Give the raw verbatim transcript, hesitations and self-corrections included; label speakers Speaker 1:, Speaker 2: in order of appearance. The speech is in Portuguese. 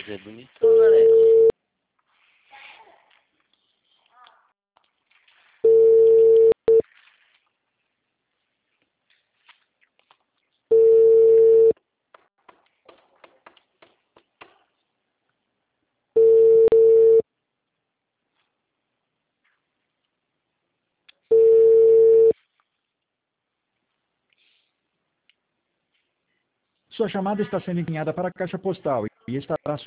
Speaker 1: é bonitona, né?
Speaker 2: Sua chamada está sendo encaminhada para a caixa postal e estará